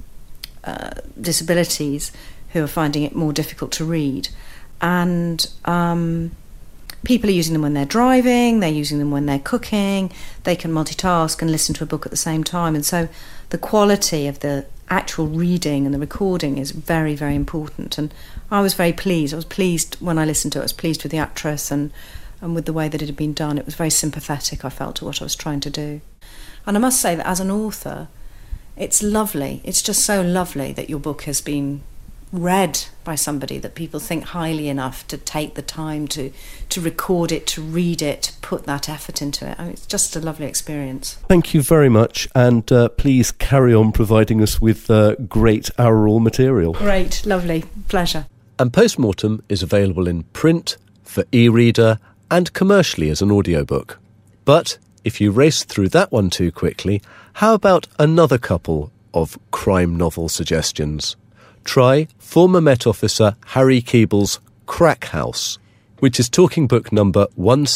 disabilities, who are finding it more difficult to read. And people are using them when they're driving, they're using them when they're cooking, they can multitask and listen to a book at the same time. And so the quality of the actual reading and the recording is very, very important. And I was very pleased. I was pleased when I listened to it. I was pleased with the actress and with the way that it had been done. It was very sympathetic, I felt, to what I was trying to do. And I must say that as an author, it's lovely. It's just so lovely that your book has been read by somebody that people think highly enough to take the time to record it, to read it, to put that effort into it. I mean, it's just a lovely experience. Thank you very much, and please carry on providing us with great aural material. Great, lovely, pleasure. And Postmortem is available in print, for e-reader, and commercially as an audiobook. But if you race through that one too quickly, how about another couple of crime novel suggestions? Try former Met Officer Harry Keeble's Crack House, which is talking book number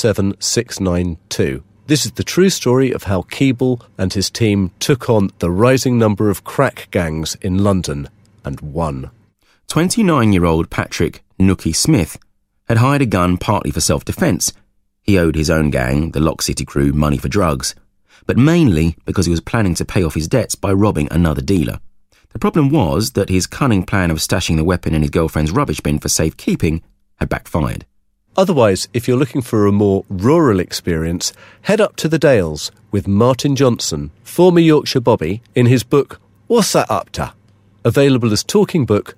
17692. This is the true story of how Keeble and his team took on the rising number of crack gangs in London and won. 29-year-old Patrick Nookie Smith had hired a gun partly for self-defence. He owed his own gang, the Lock City Crew, money for drugs, but mainly because he was planning to pay off his debts by robbing another dealer. The problem was that his cunning plan of stashing the weapon in his girlfriend's rubbish bin for safekeeping had backfired. Otherwise, if you're looking for a more rural experience, head up to the Dales with Martin Johnson, former Yorkshire Bobby, in his book What's That Up To? Available as talking book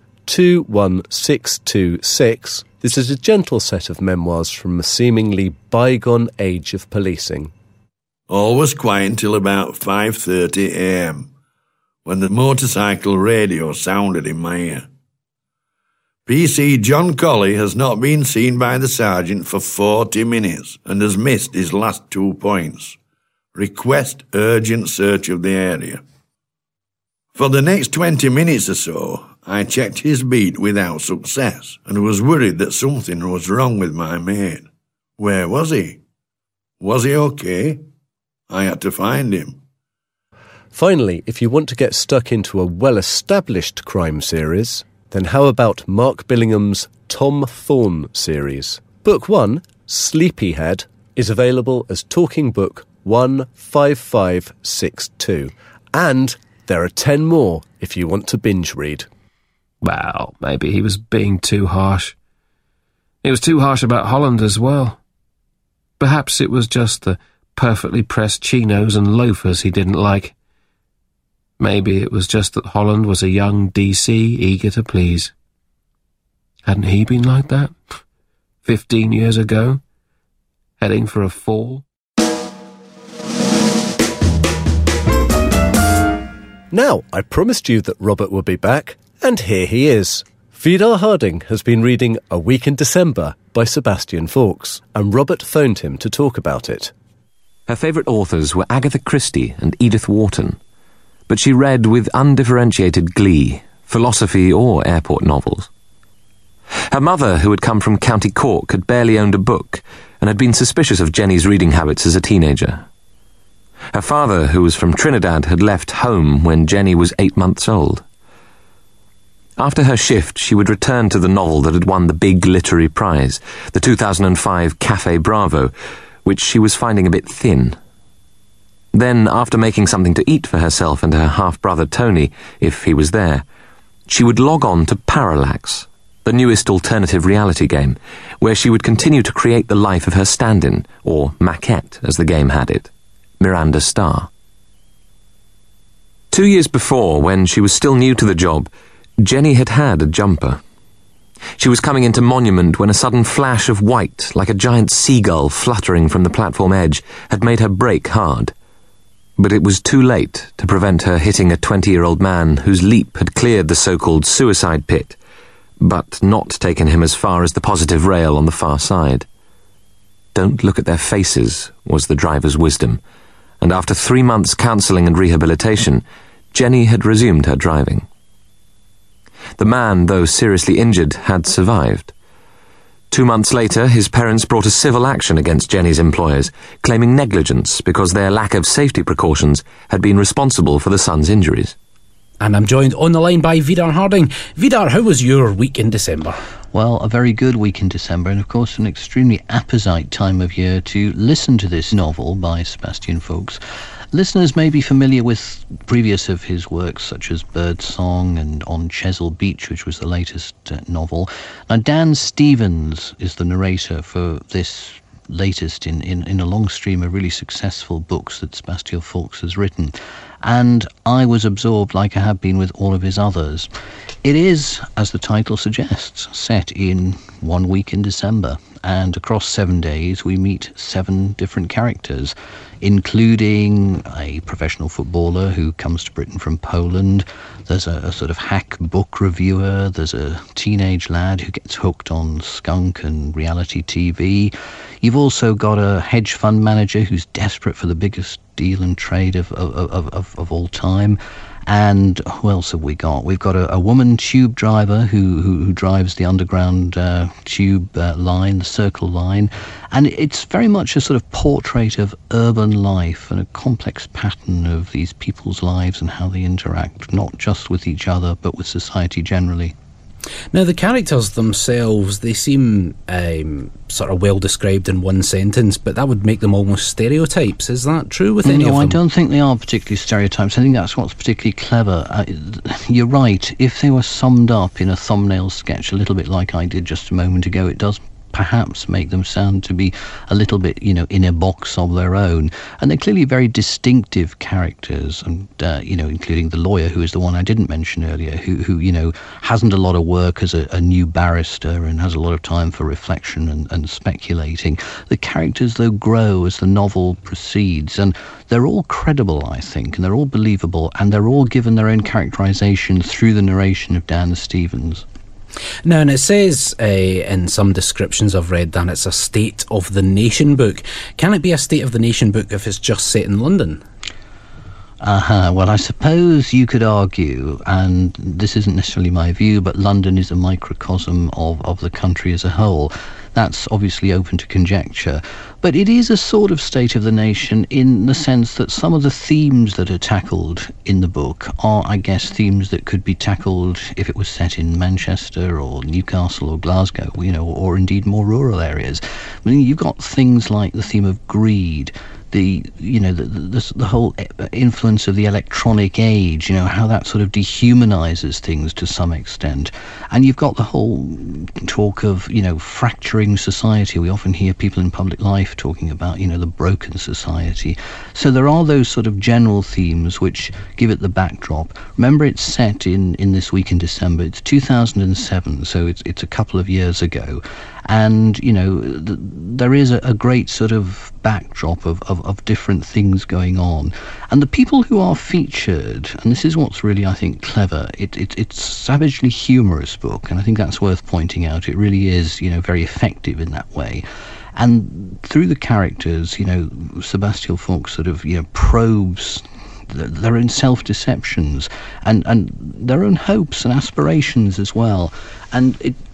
21626. This is a gentle set of memoirs from a seemingly bygone age of policing. All was quiet until about 5:30 a.m. when the motorcycle radio sounded in my ear. PC John Colley has not been seen by the sergeant for 40 minutes and has missed his last 2 points. Request urgent search of the area. For the next 20 minutes or so, I checked his beat without success and was worried that something was wrong with my mate. Where was he? Was he okay? I had to find him. Finally, if you want to get stuck into a well-established crime series, then how about Mark Billingham's Tom Thorne series? Book 1, Sleepyhead, is available as Talking Book 15562. And there are 10 more if you want to binge read. Well, maybe he was being too harsh. He was too harsh about Holland as well. Perhaps it was just the perfectly pressed chinos and loafers he didn't like. Maybe it was just that Holland was a young DC eager to please. Hadn't he been like that 15 years ago, heading for a fall? Now, I promised you that Robert would be back, and here he is. Vidar Harding has been reading A Week in December by Sebastian Faulks, and Robert phoned him to talk about it. Her favourite authors were Agatha Christie and Edith Wharton, but she read with undifferentiated glee philosophy or airport novels. Her mother, who had come from County Cork, had barely owned a book and had been suspicious of Jenny's reading habits as a teenager. Her father, who was from Trinidad, had left home when Jenny was 8 months old. After her shift, she would return to the novel that had won the big literary prize, the 2005 Café Bravo, which she was finding a bit thin. Then, after making something to eat for herself and her half-brother Tony, if he was there, she would log on to Parallax, the newest alternative reality game, where she would continue to create the life of her stand-in, or maquette, as the game had it, Miranda Starr. 2 years before, when she was still new to the job, Jenny had had a jumper. She was coming into Monument when a sudden flash of white, like a giant seagull fluttering from the platform edge, had made her brake hard. But it was too late to prevent her hitting a 20-year-old man whose leap had cleared the so-called suicide pit, but not taken him as far as the positive rail on the far side. Don't look at their faces, was the driver's wisdom, and after 3 months' counselling and rehabilitation, Jenny had resumed her driving. The man, though seriously injured, had survived. 2 months later, his parents brought a civil action against Jenny's employers, claiming negligence because their lack of safety precautions had been responsible for the son's injuries. And I'm joined on the line by Vidar Harding. Vidar, how was your week in December? Well, a very good week in December, and of course an extremely apposite time of year to listen to this novel by Sebastian Faulks. Listeners may be familiar with previous of his works, such as Birdsong and On Chesil Beach, which was the latest novel. Now, Dan Stevens is the narrator for this latest in a long stream of really successful books that Sebastian Faulks has written. And I was absorbed, like I have been with all of his others. It is, as the title suggests, set in 1 week in December, and across 7 days we meet 7 different characters, including a professional footballer who comes to Britain from Poland. There's a sort of hack book reviewer. There's a teenage lad who gets hooked on skunk and reality TV. You've also got a hedge fund manager who's desperate for the biggest deal and trade of all time. And who else have we got? We've got a woman tube driver who drives the underground tube line, the Circle line. And it's very much a sort of portrait of urban life and a complex pattern of these people's lives and how they interact, not just with each other, but with society generally. Now, the characters themselves, they seem sort of well described in one sentence, but that would make them almost stereotypes. Is that true with any of them? No, I don't think they are particularly stereotypes. I think that's what's particularly clever. You're right. If they were summed up in a thumbnail sketch, a little bit like I did just a moment ago, it does perhaps make them sound to be a little bit, in a box of their own. And they're clearly very distinctive characters, and, including the lawyer, who is the one I didn't mention earlier, who hasn't a lot of work as a new barrister and has a lot of time for reflection and speculating. The characters, though, grow as the novel proceeds, and they're all credible, I think, and they're all believable, and they're all given their own characterization through the narration of Dan Stevens. Now, and it says in some descriptions I've read, Dan, it's a State of the Nation book. Can it be a State of the Nation book if it's just set in London? Well, I suppose you could argue, and this isn't necessarily my view, but London is a microcosm of the country as a whole. that's obviously open to conjecture. But it is a sort of state of the nation in the sense that some of the themes that are tackled in the book are, I guess, themes that could be tackled if it was set in Manchester or Newcastle or Glasgow, or indeed more rural areas. I mean, you've got things like the theme of greed, the whole influence of the electronic age, how that sort of dehumanizes things to some extent. And you've got the whole talk of, fracturing society. We often hear people in public life talking about, the broken society. So there are those sort of general themes which give it the backdrop. Remember, it's set in this week in December. It's 2007, so it's a couple of years ago. And, there is a great sort of backdrop of different things going on. And the people who are featured, and this is what's really, I think, clever, it's a savagely humorous book, and I think that's worth pointing out. It really is, very effective in that way. And through the characters, Sebastian Faulk sort of, probes their own self-deceptions and their own hopes and aspirations as well. And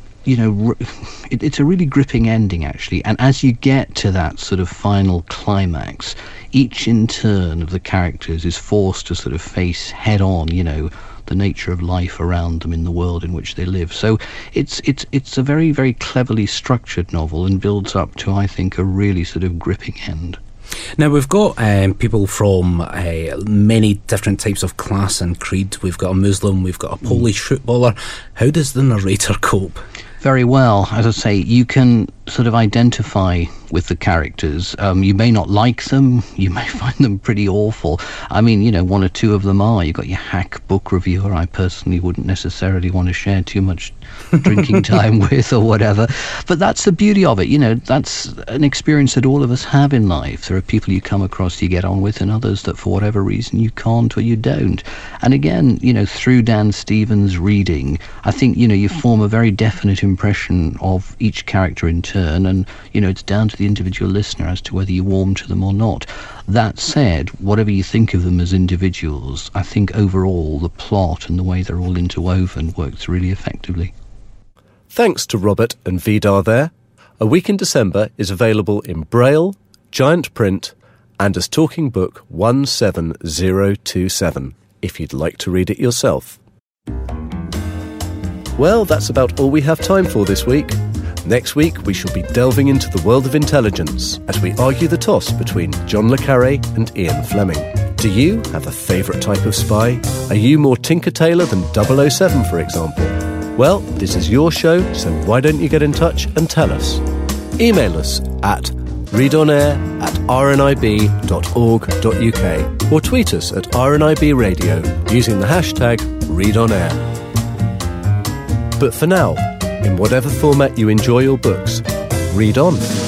it's a really gripping ending, actually. And as you get to that sort of final climax, each in turn of the characters is forced to sort of face head on, the nature of life around them in the world in which they live. So it's a very, very cleverly structured novel and builds up to, I think, a really sort of gripping end. Now, we've got people from many different types of class and creed. We've got a Muslim, we've got a Polish footballer. How does the narrator cope? Very well. As I say, you can sort of identify with the characters. You may not like them, you may find them pretty awful. I mean, one or two of them are. You've got your hack book reviewer I personally wouldn't necessarily want to share too much drinking time with or whatever. But that's the beauty of it. That's an experience that all of us have in life. There are people you come across you get on with, and others that for whatever reason you can't or you don't. And again, through Dan Stevens' reading, I think, you form a very definite impression of each character in turn, and, it's down to the individual listener as to whether you warm to them or not. That said, whatever you think of them as individuals, I think overall the plot and the way they're all interwoven works really effectively. Thanks to Robert and Vidar there. A Week in December is available in Braille, giant print, and as Talking Book 17027, if you'd like to read it yourself. Well, that's about all we have time for this week. Next week, we shall be delving into the world of intelligence as we argue the toss between John le Carré and Ian Fleming. Do you have a favourite type of spy? Are you more Tinker Tailor than 007, for example? Well, this is your show, so why don't you get in touch and tell us? Email us at readonair@rnib.org.uk or tweet us at RNIB Radio using the hashtag readonair. But for now, in whatever format you enjoy your books, read on.